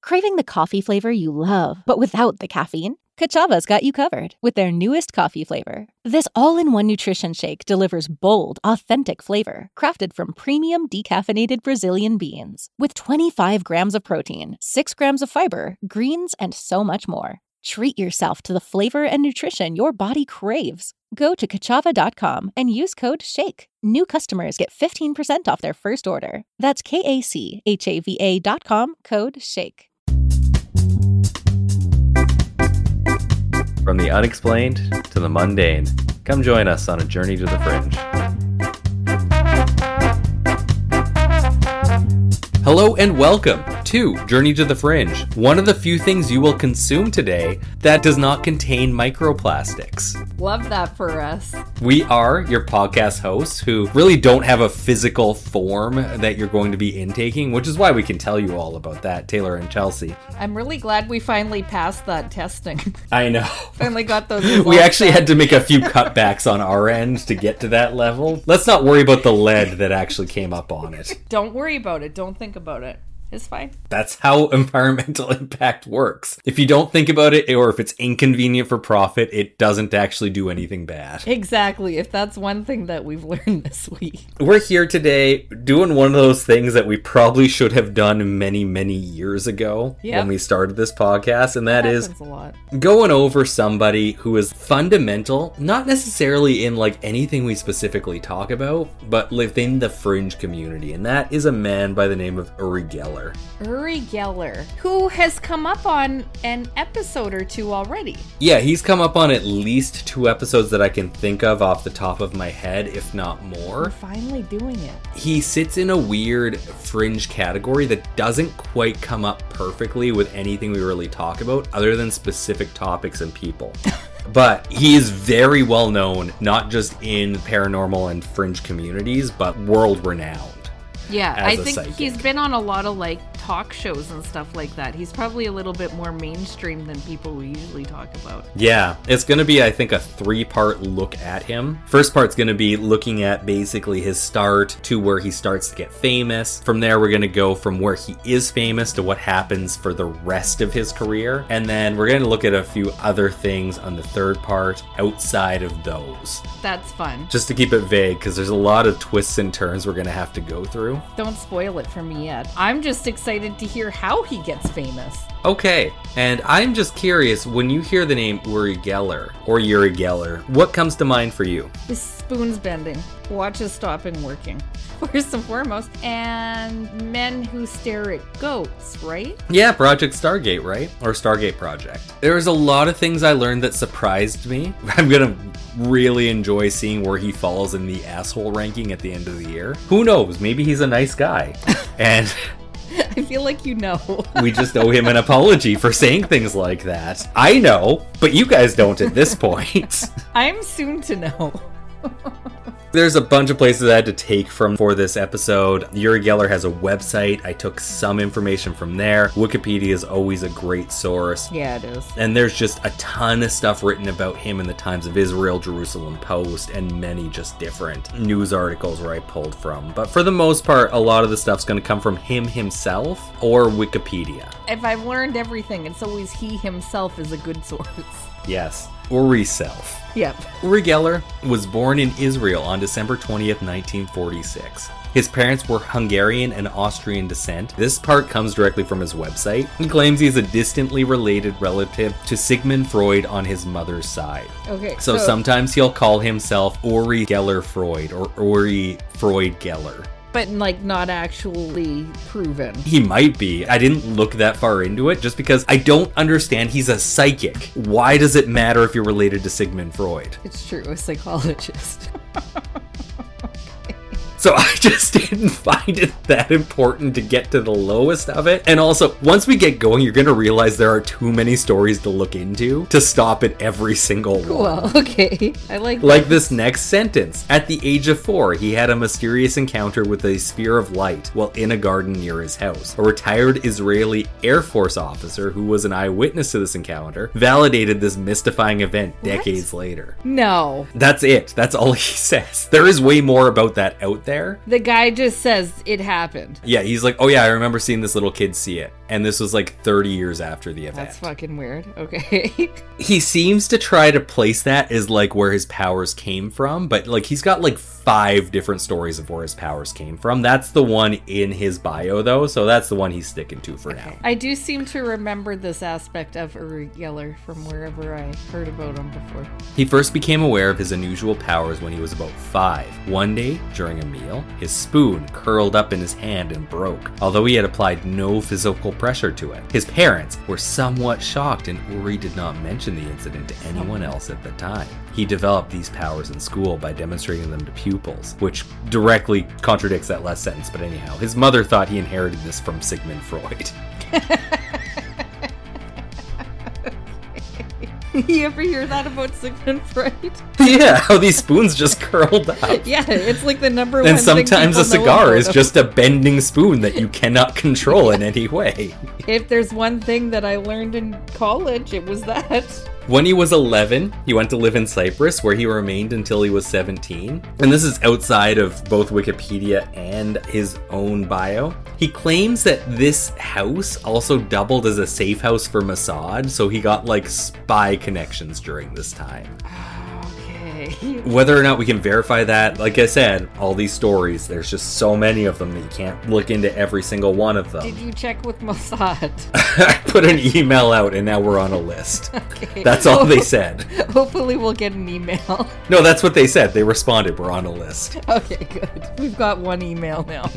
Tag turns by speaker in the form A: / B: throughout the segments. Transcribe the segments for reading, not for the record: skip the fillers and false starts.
A: Craving the coffee flavor you love, but without the caffeine? Ka'Chava's got you covered with their newest coffee flavor. This all-in-one nutrition shake delivers bold, authentic flavor, crafted from premium decaffeinated Brazilian beans. With 25 grams of protein, 6 grams of fiber, greens, and so much more. Treat yourself to the flavor and nutrition your body craves. Go to Ka'Chava.com and use code SHAKE. New customers get 15% off their first order. That's KACHAVA.com, code SHAKE.
B: From the unexplained to the mundane, come join us on a journey to the fringe. Hello and welcome to Journey to the Fringe, one of the few things you will consume today that does not contain microplastics.
C: Love that for us.
B: We are your podcast hosts who really don't have a physical form that you're going to be intaking, which is why we can tell you all about that, Taylor and Chelsea.
C: I'm really glad we finally passed that testing.
B: I know.
C: Finally got those results.
B: We actually had to make a few cutbacks on our end to get to that level. Let's not worry about the lead that actually came up on it.
C: Don't worry about it. Don't think about it. It's fine.
B: That's how environmental impact works. If you don't think about it, or if it's inconvenient for profit, it doesn't actually do anything bad.
C: Exactly. If that's one thing that we've learned this week.
B: We're here today doing one of those things that we probably should have done many, many years ago when we started this podcast, and that is
C: a lot.
B: Going over somebody who is fundamental, not necessarily in like anything we specifically talk about, but within the fringe community, and that is a man by the name of Uri Geller.
C: Uri Geller, who has come up on an episode or two already.
B: Yeah, he's come up on at least 2 episodes that I can think of off the top of my head, if not more.
C: We're finally doing it.
B: He sits in a weird fringe category that doesn't quite come up perfectly with anything we really talk about, other than specific topics and people. But he is very well known, not just in paranormal and fringe communities, but world renowned.
C: Yeah, I think
B: psychic.
C: He's been on a lot of like talk shows and stuff like that. He's probably a little bit more mainstream than people we usually talk about.
B: Yeah, it's going to be, I think, a 3-part look at him. First part's going to be looking at basically his start to where he starts to get famous. From there, we're going to go from where he is famous to what happens for the rest of his career. And then we're going to look at a few other things on the third part outside of those.
C: That's fun.
B: Just to keep it vague, because there's a lot of twists and turns we're going to have to go through.
C: Don't spoil it for me yet. I'm just excited to hear how he gets famous.
B: Okay, and I'm just curious, when you hear the name Uri Geller, or Uri Geller, what comes to mind for you?
C: The spoons bending, watches stopping working, first and foremost, and men who stare at goats, right?
B: Yeah, Project Stargate, right? Or Stargate Project. There's a lot of things I learned that surprised me. I'm gonna really enjoy seeing where he falls in the asshole ranking at the end of the year. Who knows? Maybe he's a nice guy. And
C: I feel like you know.
B: We just owe him an apology for saying things like that. I know, but you guys don't at this point.
C: I'm soon to know.
B: There's a bunch of places I had to take from for this episode. Uri Geller has a website. I took some information from there. Wikipedia is always a great source.
C: Yeah, it is.
B: And there's just a ton of stuff written about him in the Times of Israel, Jerusalem Post, and many just different news articles where I pulled from. But for the most part, a lot of the stuff's going to come from him himself or Wikipedia.
C: If I've learned everything, it's always he himself is a good source.
B: Yes. Uri self.
C: Yep.
B: Uri Geller was born in Israel on December 20th, 1946. His parents were Hungarian and Austrian descent. This part comes directly from his website. He claims he's a distantly related relative to Sigmund Freud on his mother's side.
C: Okay.
B: So sometimes he'll call himself Uri Geller Freud or Uri Freud Geller.
C: But, like, not actually proven.
B: He might be. I didn't look that far into it just because I don't understand. He's a psychic. Why does it matter if you're related to Sigmund Freud?
C: It's true, a psychologist.
B: So I just didn't find it that important to get to the lowest of it. And also, once we get going, you're going to realize there are too many stories to look into to stop at every single one.
C: Well, okay. I like
B: this next sentence. At the age of 4, he had a mysterious encounter with a sphere of light while in a garden near his house. A retired Israeli Air Force officer who was an eyewitness to this encounter validated this mystifying event decades later.
C: No.
B: That's it. That's all he says. There is way more about that out there.
C: The guy just says it happened.
B: Yeah, he's like, oh yeah, I remember seeing this little kid see it. and this was like 30 years after the event.
C: That's fucking weird. Okay.
B: He seems to try to place that as like where his powers came from, but like he's got like 5 different stories of where his powers came from. That's the one in his bio though, so that's the one he's sticking to for now.
C: I do seem to remember this aspect of Uri Geller from wherever I heard about him before.
B: He first became aware of his unusual powers when he was about 5. One day, during a meal, his spoon curled up in his hand and broke, although he had applied no physical pressure to it. His parents were somewhat shocked, and Uri did not mention the incident to anyone else at the time. He developed these powers in school by demonstrating them to pupils, which directly contradicts that last sentence, but anyhow, his mother thought he inherited this from Sigmund Freud.
C: You ever hear that about Sigmund Freud?
B: Yeah, how these spoons just curled up.
C: Yeah, it's like the number one
B: and
C: thing
B: sometimes
C: people
B: a
C: know
B: cigar
C: about
B: is
C: him.
B: just a bending spoon that you cannot control in any way.
C: If there's one thing that I learned in college, it was that.
B: When he was 11, he went to live in Cyprus, where he remained until he was 17. And this is outside of both Wikipedia and his own bio. He claims that this house also doubled as a safe house for Mossad, so he got like spy connections during this time.
C: Okay.
B: Whether or not we can verify that, like I said, all these stories, there's just so many of them that you can't look into every single one of them.
C: Did you check with Mossad?
B: I put an email out and now we're on a list.
C: Okay.
B: That's all they said.
C: Hopefully we'll get an email.
B: No, that's what they said. They responded, we're on a list.
C: Okay, good. We've got one email now.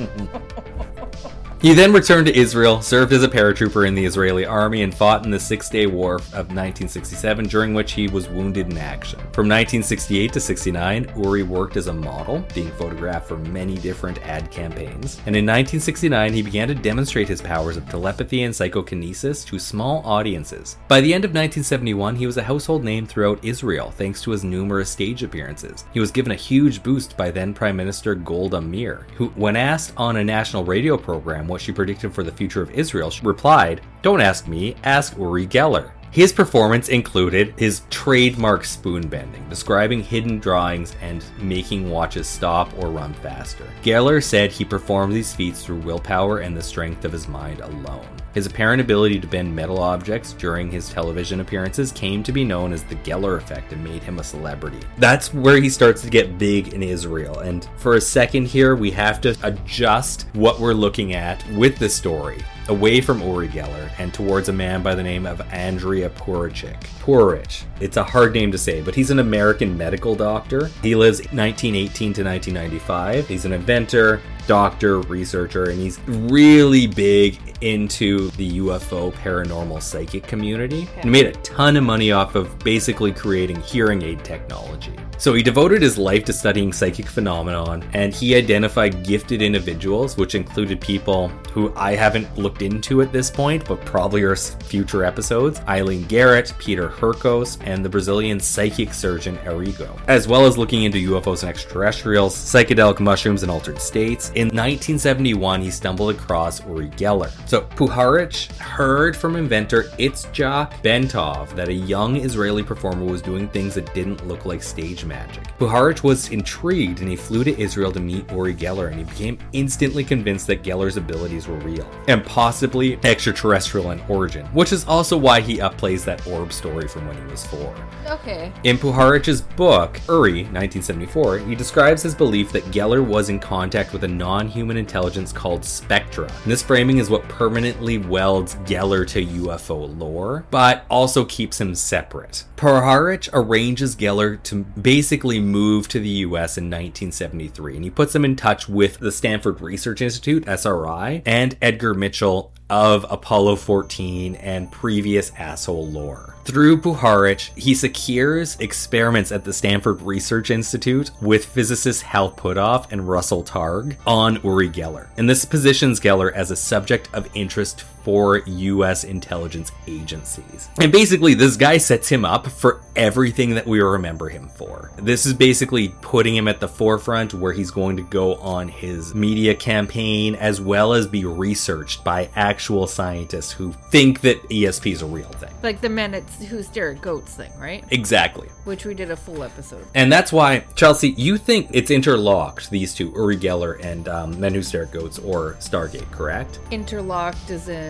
B: He then returned to Israel, served as a paratrooper in the Israeli army, and fought in the Six-Day War of 1967, during which he was wounded in action. From 1968 to 69, Uri worked as a model, being photographed for many different ad campaigns. And in 1969, he began to demonstrate his powers of telepathy and psychokinesis to small audiences. By the end of 1971, he was a household name throughout Israel, thanks to his numerous stage appearances. He was given a huge boost by then Prime Minister Golda Meir, who, when asked on a national radio program what she predicted for the future of Israel, she replied, "Don't ask me, ask Uri Geller." His performance included his trademark spoon bending, describing hidden drawings and making watches stop or run faster. Geller said he performed these feats through willpower and the strength of his mind alone. His apparent ability to bend metal objects during his television appearances came to be known as the Geller effect and made him a celebrity. That's where he starts to get big in Israel. And for a second here, we have to adjust what we're looking at with this story away from Uri Geller and towards a man by the name of Andrija Puharich. Puharich. It's a hard name to say, but he's an American medical doctor. He lives 1918 to 1995. He's an inventor, doctor, researcher, and he's really big into the UFO paranormal psychic community and made a ton of money off of basically creating hearing aid technology. So he devoted his life to studying psychic phenomenon, and he identified gifted individuals, which included people who I haven't looked into at this point, but probably are future episodes: Eileen Garrett, Peter Hurkos, and the Brazilian psychic surgeon Arrigo, as well as looking into UFOs and extraterrestrials, psychedelic mushrooms, and altered states. In 1971, he stumbled across Uri Geller. So Puharich heard from inventor Itzhak Bentov that a young Israeli performer was doing things that didn't look like stage magic. Puharich was intrigued and he flew to Israel to meet Uri Geller, and he became instantly convinced that Geller's abilities were real and possibly extraterrestrial in origin, which is also why he upplays that orb story from when he was 4.
C: Okay.
B: In Puharich's book, Uri, 1974, he describes his belief that Geller was in contact with a non-human intelligence called Spectra. And this framing is what permanently welds Geller to UFO lore, but also keeps him separate. Puharich arranges Geller to basically move to the US in 1973, and he puts him in touch with the Stanford Research Institute, SRI, and Edgar Mitchell of Apollo 14 and previous asshole lore. Through Puharich, he secures experiments at the Stanford Research Institute with physicists Hal Puthoff and Russell Targ on Uri Geller. And this positions Geller as a subject of interest for US intelligence agencies. And basically, this guy sets him up for everything that we remember him for. This is basically putting him at the forefront where he's going to go on his media campaign, as well as be researched by actual scientists who think that ESP is a real thing.
C: Like the men who stare at goats thing, right?
B: Exactly.
C: Which we did a full episode.
B: And that's why, Chelsea, you think it's interlocked, these two, Uri Geller and Men Who Stare at Goats, or Stargate, correct?
C: Interlocked as in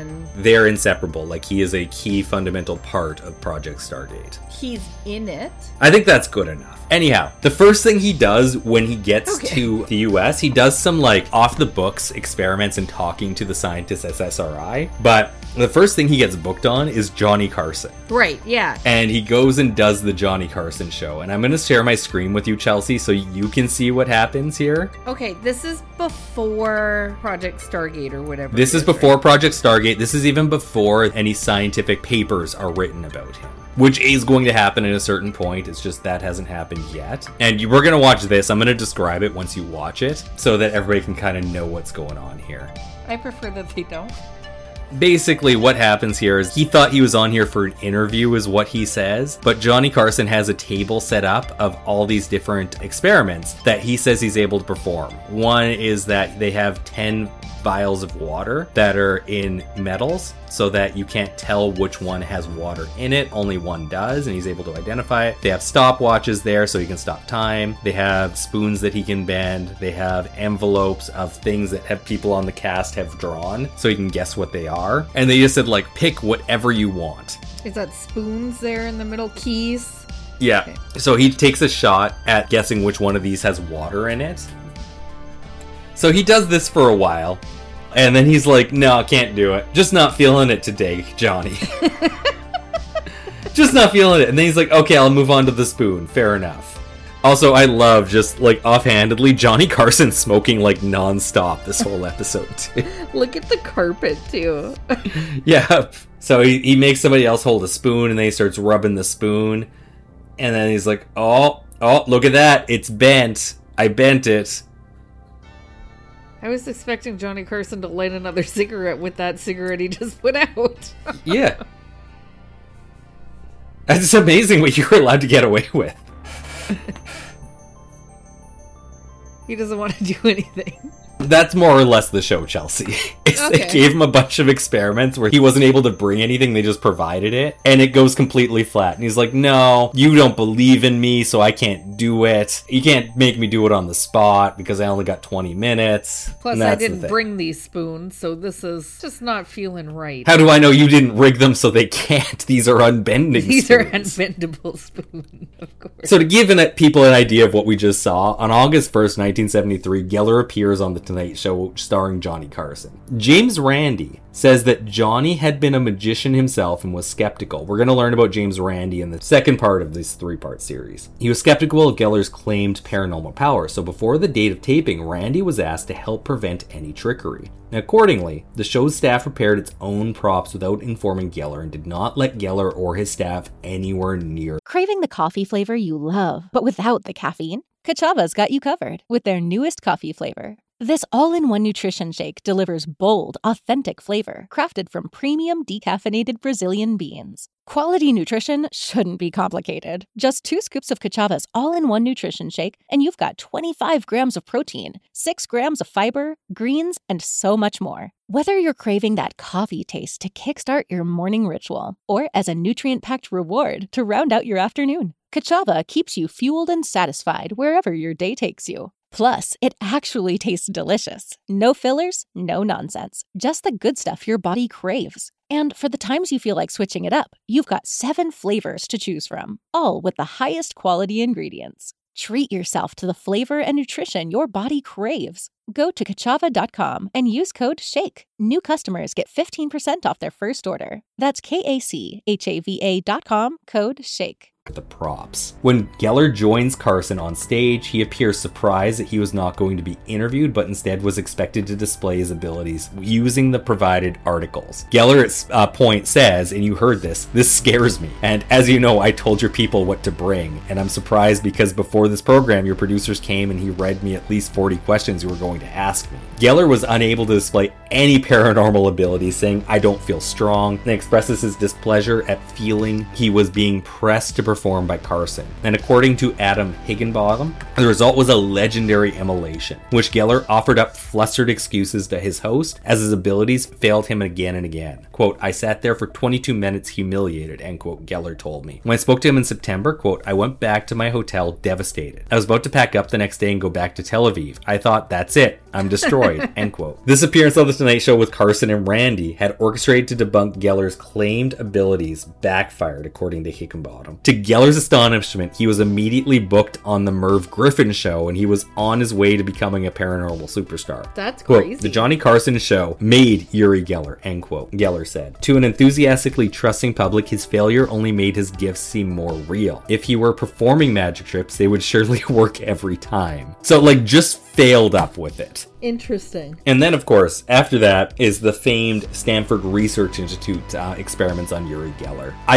C: Carson.
B: They're inseparable. Like, he is a key fundamental part of Project Stargate.
C: He's in it.
B: I think that's good enough. Anyhow, the first thing he does when he gets to the US, he does some like off the books experiments and talking to the scientists at SSRI. But the first thing he gets booked on is Johnny Carson.
C: Right, yeah.
B: And he goes and does the Johnny Carson show. And I'm going to share my screen with you, Chelsea, so you can see what happens here.
C: Okay, this is before Project Stargate or whatever.
B: This is before Project Stargate. This is even before any scientific papers are written about him, which is going to happen at a certain point. It's just that hasn't happened yet. And we're going to watch this. I'm going to describe it once you watch it so that everybody can kind of know what's going on here.
C: I prefer that they don't.
B: Basically, what happens here is he thought he was on here for an interview, is what he says. But Johnny Carson has a table set up of all these different experiments that he says he's able to perform. One is that they have 10 vials of water that are in metals so that you can't tell which one has water in it. Only one does, and he's able to identify it. They have stopwatches there so he can stop time. They have spoons that he can bend. They have envelopes of things that have people on the cast have drawn so he can guess what they are. And they just said, like, pick whatever you want.
C: Is that spoons there in the middle? Keys?
B: Yeah.
C: Okay.
B: So he takes a shot at guessing which one of these has water in it. So he does this for a while, and then he's like, no, I can't do it. Just not feeling it today, Johnny. Just not feeling it. And then he's like, okay, I'll move on to the spoon. Fair enough. Also, I love, just like offhandedly, Johnny Carson smoking like nonstop this whole episode too.
C: Look at the carpet too.
B: Yeah. So he makes somebody else hold a spoon, and then he starts rubbing the spoon. And then he's like, oh, look at that. It's bent. I bent it.
C: I was expecting Johnny Carson to light another cigarette with that cigarette he just put out.
B: Yeah. It's amazing what you were allowed to get away with.
C: He doesn't want to do anything.
B: That's more or less the show, Chelsea. They gave him a bunch of experiments where he wasn't able to bring anything, they just provided it, and it goes completely flat. And he's like, no, you don't believe in me, so I can't do it. You can't make me do it on the spot because I only got 20 minutes.
C: Plus, I didn't bring these spoons, so this is just not feeling right.
B: How do I know you didn't rig them so they can't? These are unbending
C: These
B: spoons.
C: are unbendable spoons, of course.
B: So to give people an idea of what we just saw, on August 1st, 1973, Geller appears on The Tonight Show starring Johnny Carson. James Randi says that Johnny had been a magician himself and was skeptical. We're going to learn about James Randi in the second part of this 3-part series. He was skeptical of Geller's claimed paranormal power, so before the date of taping, Randi was asked to help prevent any trickery. Accordingly, the show's staff prepared its own props without informing Geller and did not let Geller or his staff anywhere near.
A: Craving the coffee flavor you love, but without the caffeine? Kachava's got you covered with their newest coffee flavor. This all-in-one nutrition shake delivers bold, authentic flavor crafted from premium decaffeinated Brazilian beans. Quality nutrition shouldn't be complicated. Just 2 scoops of Kachava's all-in-one nutrition shake, and you've got 25 grams of protein, 6 grams of fiber, greens, and so much more. Whether you're craving that coffee taste to kickstart your morning ritual, or as a nutrient-packed reward to round out your afternoon, Kachava keeps you fueled and satisfied wherever your day takes you. Plus, it actually tastes delicious. No fillers, no nonsense. Just the good stuff your body craves. And for the times you feel like switching it up, you've got 7 flavors to choose from, all with the highest quality ingredients. Treat yourself to the flavor and nutrition your body craves. Go to Kachava.com and use code SHAKE. New customers get 15% off their first order. That's KACHAVA.com, code SHAKE.
B: The props. When Geller joins Carson on stage, he appears surprised that he was not going to be interviewed, but instead was expected to display his abilities using the provided articles. Geller at point says, and you heard this scares me. And as you know, I told your people what to bring. And I'm surprised because before this program, your producers came and he read me at least 40 questions you were going to ask me. Geller was unable to display any paranormal abilities, saying, I don't feel strong, and expresses his displeasure at feeling he was being pressed to performed by Carson. And according to Adam Higginbottom, the result was a legendary immolation, which Geller offered up flustered excuses to his host as his abilities failed him again and again. Quote, I sat there for 22 minutes humiliated, end quote, Geller told me. When I spoke to him in September, quote, I went back to my hotel devastated. I was about to pack up the next day and go back to Tel Aviv. I thought, that's it. I'm destroyed, end quote. This appearance on The Tonight Show with Carson and Randy had orchestrated to debunk Geller's claimed abilities backfired, according to Hickenbottom. To Geller's astonishment, he was immediately booked on The Merv Griffin Show, and he was on his way to becoming a paranormal superstar.
C: That's
B: Quote,
C: crazy.
B: the Johnny Carson Show made Uri Geller, end quote, Geller said. To an enthusiastically trusting public, his failure only made his gifts seem more real. If he were performing magic tricks, they would surely work every time. So, like, just failed up with it.
C: Interesting.
B: And then, of course, after that is the famed Stanford Research Institute experiments on Uri Geller. I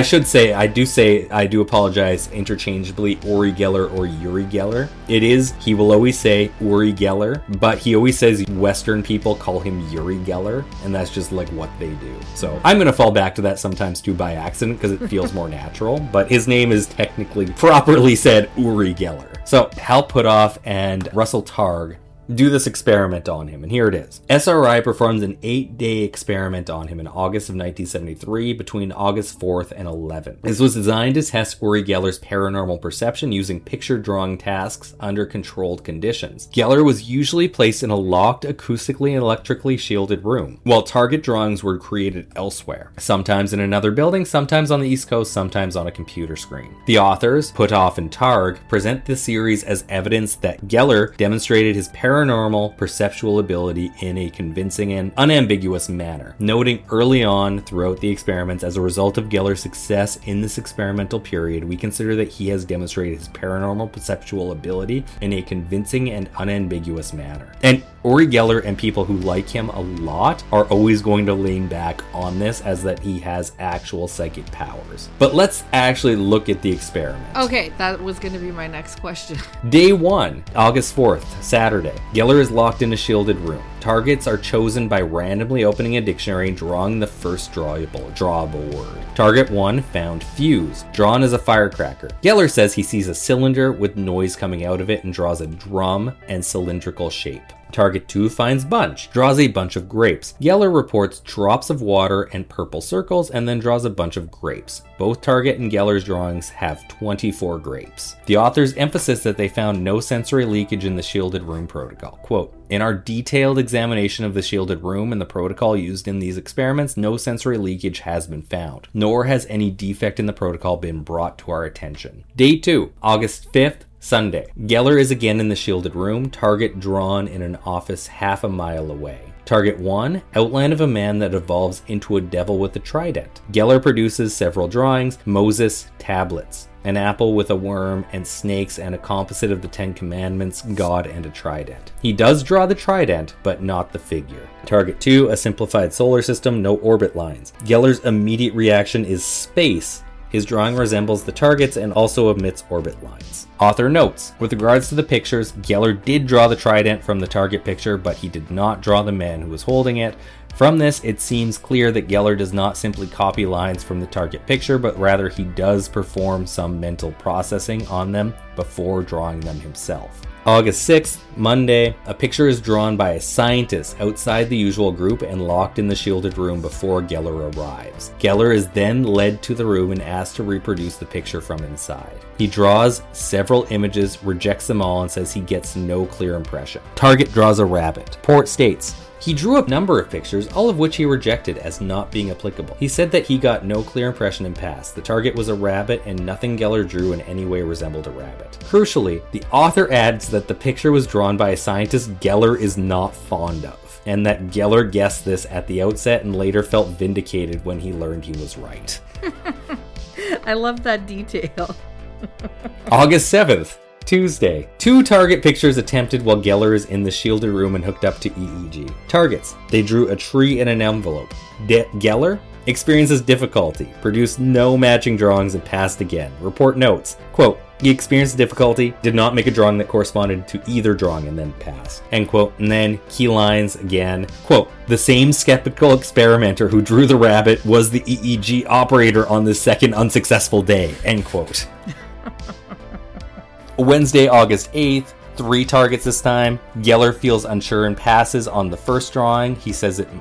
B: do apologize interchangeably, Uri Geller or Uri Geller. He will always say Uri Geller, but he always says Western people call him Uri Geller, and that's just like what they do. So I'm going to fall back to that sometimes too by accident because it feels more natural, but his name is technically properly said Uri Geller. So Hal Puthoff and Russell Targ do this experiment on him, and here it is. SRI performs an 8-day experiment on him in August of 1973 between August 4th and 11th. This was designed to test Uri Geller's paranormal perception using picture drawing tasks under controlled conditions. Geller was usually placed in a locked, acoustically and electrically shielded room, while target drawings were created elsewhere, sometimes in another building, sometimes on the East Coast, sometimes on a computer screen. The authors, Puthoff and Targ, present this series as evidence that Geller demonstrated his paranormal perceptual ability in a convincing and unambiguous manner, noting early on throughout the experiments, as a result of Geller's success in this experimental period, we consider that he has demonstrated his paranormal perceptual ability in a convincing and unambiguous manner. And Uri Geller and people who like him a lot are always going to lean back on this as that he has actual psychic powers. But let's actually look at the experiment.
C: Okay, that was going to be my next question.
B: Day 1, August 4th, Saturday. Geller is locked in a shielded room. Targets are chosen by randomly opening a dictionary and drawing the first drawable word. Target 1 found fuse, drawn as a firecracker. Geller says he sees a cylinder with noise coming out of it and draws a drum and cylindrical shape. Target 2 finds bunch, draws a bunch of grapes. Geller reports drops of water and purple circles, and then draws a bunch of grapes. Both Target and Geller's drawings have 24 grapes. The authors emphasize that they found no sensory leakage in the shielded room protocol. Quote, in our detailed examination of the shielded room and the protocol used in these experiments, no sensory leakage has been found, nor has any defect in the protocol been brought to our attention. Day 2, August 5th, Sunday. Geller is again in the shielded room, target drawn in an office half a mile away. Target 1, outline of a man that evolves into a devil with a trident. Geller produces several drawings, Moses tablets, an apple with a worm and snakes, and a composite of the 10 Commandments, God, and a trident. He does draw the trident, but not the figure. Target 2, a simplified solar system, no orbit lines. Geller's immediate reaction is space. His drawing resembles the targets and also omits orbit lines. Author notes, with regards to the pictures, Geller did draw the trident from the target picture, but he did not draw the man who was holding it. From this, it seems clear that Geller does not simply copy lines from the target picture, but rather he does perform some mental processing on them before drawing them himself. August 6th, Monday, a picture is drawn by a scientist outside the usual group and locked in the shielded room before Geller arrives. Geller is then led to the room and asked to reproduce the picture from inside. He draws several images, rejects them all, and says he gets no clear impression. Target draws a rabbit. Port states, he drew a number of pictures, all of which he rejected as not being applicable. He said that he got no clear impression and passed. The target was a rabbit, and nothing Geller drew in any way resembled a rabbit. Crucially, the author adds that the picture was drawn by a scientist Geller is not fond of, and that Geller guessed this at the outset and later felt vindicated when he learned he was right.
C: I love that detail.
B: August 7th. Tuesday. 2 target pictures attempted while Geller is in the shielded room and hooked up to EEG. Targets. They drew a tree in an envelope. Geller experiences difficulty, produced no matching drawings, and passed again. Report notes, quote, he experienced difficulty, did not make a drawing that corresponded to either drawing, and then passed. End quote. And then key lines again, quote, the same skeptical experimenter who drew the rabbit was the EEG operator on the second unsuccessful day. End quote. Wednesday, August 8th, 3 targets this time. Geller feels unsure and passes on the first drawing. He says it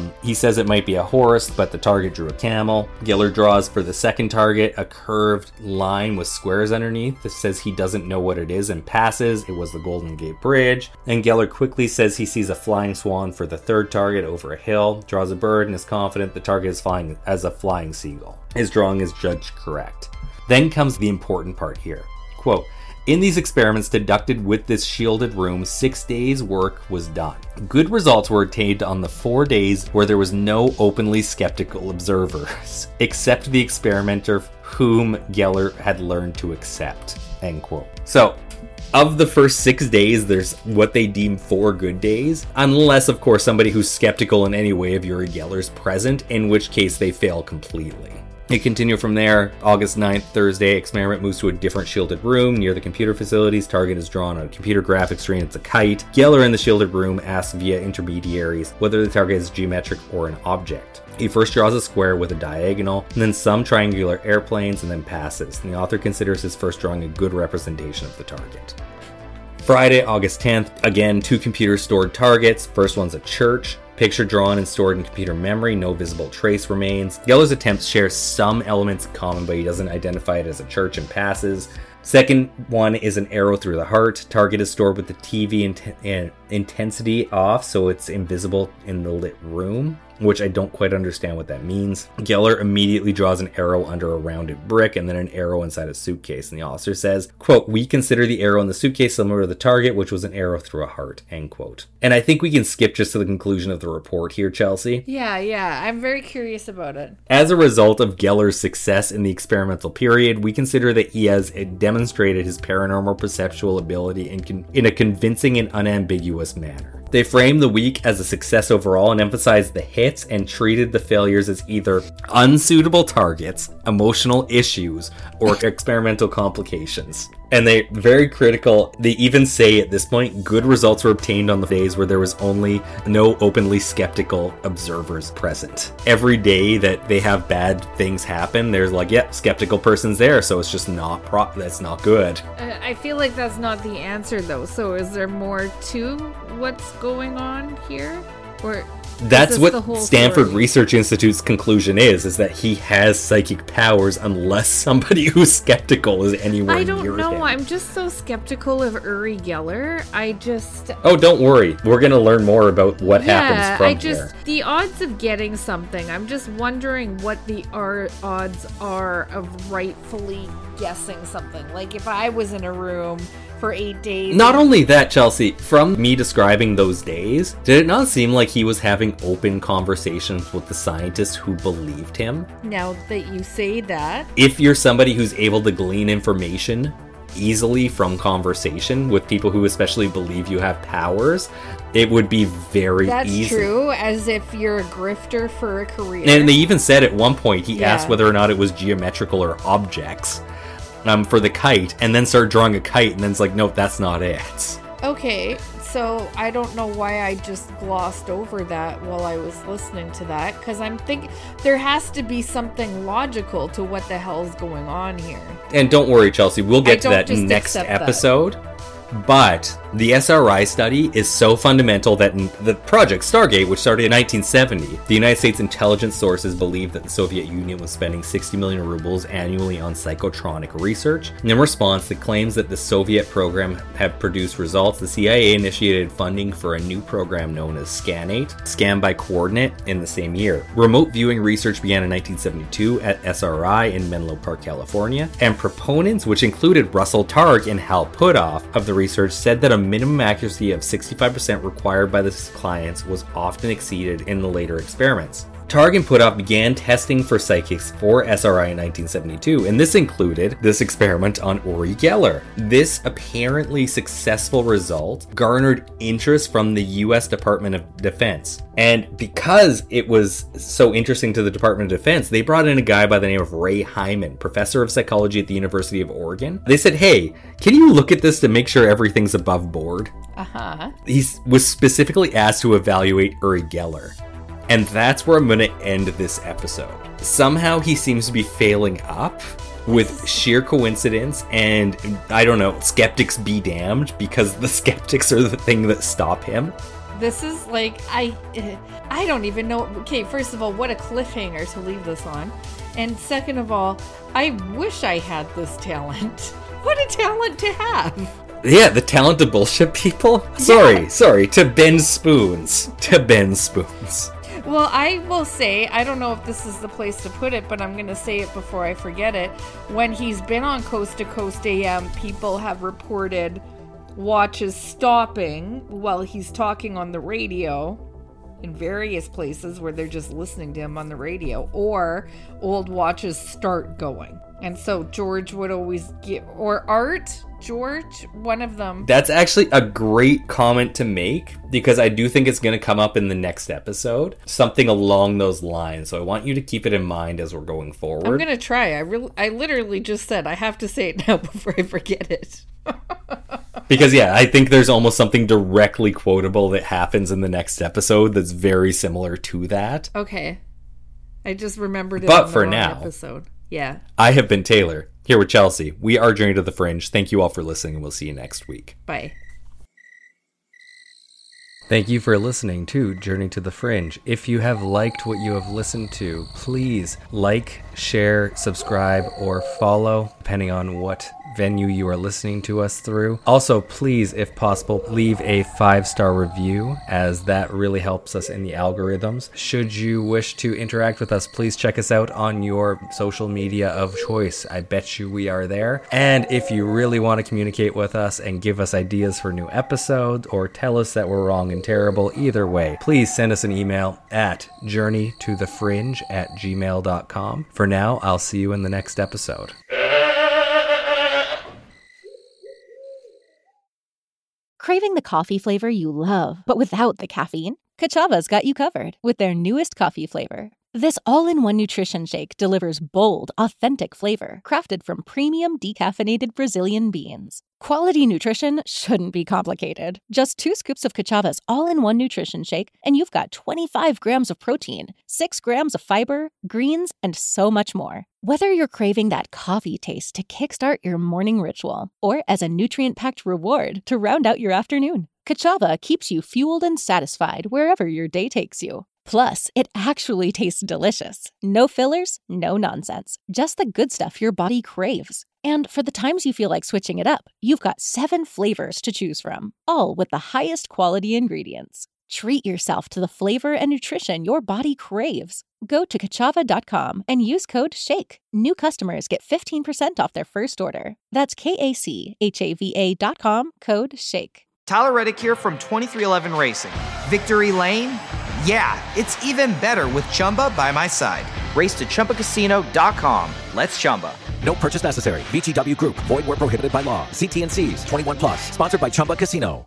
B: might be a horse, but the target drew a camel. Geller draws for the second target a curved line with squares underneath. This says he doesn't know what it is and passes. It was the Golden Gate Bridge. And Geller quickly says he sees a flying swan for the third target over a hill, draws a bird, and is confident the target is flying as a flying seagull. His drawing is judged correct. Then comes the important part here. Quote, in these experiments conducted with this shielded room, 6 days' work was done. Good results were attained on the 4 days where there was no openly skeptical observers, except the experimenter whom Geller had learned to accept. End quote. So, of the first 6 days, there's what they deem 4 good days, unless, of course, somebody who's skeptical in any way of Uri Geller's present, in which case they fail completely. They continue from there. August 9th, Thursday, experiment moves to a different shielded room near the computer facilities. Target is drawn on a computer graphics screen. It's a kite. Geller in the shielded room asks via intermediaries whether the target is geometric or an object. He first draws a square with a diagonal, and then some triangular airplanes, and then passes. And the author considers his first drawing a good representation of the target. Friday, August 10th, again, 2 computer-stored targets. First one's a church. Picture drawn and stored in computer memory, no visible trace remains. Geller's attempts share some elements in common, but he doesn't identify it as a church and passes. Second one is an arrow through the heart. Target is stored with the TV intensity off, so it's invisible in the lit room, which I don't quite understand what that means. Geller immediately draws an arrow under a rounded brick and then an arrow inside a suitcase. And the author says, quote, we consider the arrow in the suitcase similar to the target, which was an arrow through a heart, end quote. And I think we can skip just to the conclusion of the report here, Chelsea.
C: Yeah. I'm very curious about it.
B: As a result of Geller's success in the experimental period, we consider that he has demonstrated his paranormal perceptual ability in a convincing and unambiguous manner. They framed the week as a success overall and emphasized the hits and treated the failures as either unsuitable targets, emotional issues, or experimental complications. And they're very critical. They even say at this point, good results were obtained on the days where there was only no openly skeptical observers present. Every day that they have bad things happen, there's like, yep, skeptical person's there, so it's just that's not good.
C: I feel like that's not the answer, though. So is there more to what's going on here? Or
B: that's what Stanford
C: story?
B: Research Institute's conclusion is that he has psychic powers unless somebody who's skeptical is anywhere near him.
C: I don't know. I'm just so skeptical of Uri Geller.
B: Oh, don't worry. We're going to learn more about what happens from here.
C: The odds of getting something, I'm just wondering what the odds are of rightfully guessing something. Like if I was in a room for 8 days.
B: Not only that, Chelsea, from me describing those days, did it not seem like he was having open conversations with the scientists who believed him?
C: Now that you say that.
B: If you're somebody who's able to glean information easily from conversation with people who especially believe you have powers, it would be very easy.
C: That's true, as if you're a grifter for a career.
B: And they even said at one point, he asked whether or not it was geometrical or objects. For the kite, and then started drawing a kite, and then it's like, nope, that's not it.
C: Okay, so I don't know why I just glossed over that while I was listening to that, because I'm thinking there has to be something logical to what the hell's going on here.
B: And don't worry, Chelsea, we'll get to that next episode. But the SRI study is so fundamental that in the project Stargate, which started in 1970, the United States intelligence sources believed that the Soviet Union was spending 60 million rubles annually on psychotronic research. And in response to claims that the Soviet program had produced results, the CIA initiated funding for a new program known as SCAN-8, Scan by Coordinate, in the same year. Remote viewing research began in 1972 at SRI in Menlo Park, California, and proponents, which included Russell Targ and Hal Puthoff of the research, said that a minimum accuracy of 65% required by the clients was often exceeded in the later experiments. Targ and Puthoff began testing for psychics for SRI in 1972, and this included this experiment on Uri Geller. This apparently successful result garnered interest from the U.S. Department of Defense. And because it was so interesting to the Department of Defense, they brought in a guy by the name of Ray Hyman, professor of psychology at the University of Oregon. They said, hey, can you look at this to make sure everything's above board? He was specifically asked to evaluate Uri Geller. And that's where I'm going to end this episode. Somehow he seems to be failing up, with sheer coincidence, and I don't know, skeptics be damned, because the skeptics are the thing that stop him.
C: This is like, I don't even know. Okay, first of all, what a cliffhanger to leave this on. And second of all, I wish I had this talent. What a talent to have.
B: Yeah, the talent to bullshit people? Sorry, to bend spoons. Well,
C: I will say, I don't know if this is the place to put it, but I'm going to say it before I forget it. When he's been on Coast to Coast AM, people have reported watches stopping while he's talking on the radio in various places where they're just listening to him on the radio, or old watches start going. And so George would always get, or Art, George, one of them.
B: That's actually a great comment to make, because I do think it's going to come up in the next episode. Something along those lines. So I want you to keep it in mind as we're going forward.
C: I'm going to try. I literally just said I have to say it now before I forget it.
B: Because, yeah, I think there's almost something directly quotable that happens in the next episode that's very similar to that.
C: Okay. I just remembered it
B: but
C: on
B: for
C: the
B: now,
C: episode. Yeah.
B: I have been Taylor, here with Chelsea. We are Journey to the Fringe. Thank you all for listening, and we'll see you next week.
C: Bye.
B: Thank you for listening to Journey to the Fringe. If you have liked what you have listened to, please like, share, subscribe, or follow, depending on what venue you are listening to us through. Also, please, if possible, leave a 5-star review, as that really helps us in the algorithms. Should you wish to interact with us, please check us out on your social media of choice. I bet you we are there. And if you really want to communicate with us and give us ideas for new episodes, or tell us that we're wrong and terrible, either way, please send us an email at journeytothefringe@gmail.com. For now, I'll see you in the next episode.
A: Craving the coffee flavor you love, but without the caffeine? Kachava's got you covered with their newest coffee flavor. This all-in-one nutrition shake delivers bold, authentic flavor crafted from premium decaffeinated Brazilian beans. Quality nutrition shouldn't be complicated. Just 2 scoops of Kachava's all-in-one nutrition shake, and you've got 25 grams of protein, 6 grams of fiber, greens, and so much more. Whether you're craving that coffee taste to kickstart your morning ritual, or as a nutrient-packed reward to round out your afternoon, Kachava keeps you fueled and satisfied wherever your day takes you. Plus, it actually tastes delicious. No fillers, no nonsense. Just the good stuff your body craves. And for the times you feel like switching it up, you've got 7 flavors to choose from, all with the highest quality ingredients. Treat yourself to the flavor and nutrition your body craves. Go to Kachava.com and use code SHAKE. New customers get 15% off their first order. That's KACHAVA.com, code SHAKE.
D: Tyler Reddick here from 2311 Racing. Victory Lane? Yeah, it's even better with Chumba by my side. Race to ChumbaCasino.com. Let's Chumba.
E: No purchase necessary. VGW Group. Void where prohibited by law. See T&Cs. 21+. Sponsored by Chumba Casino.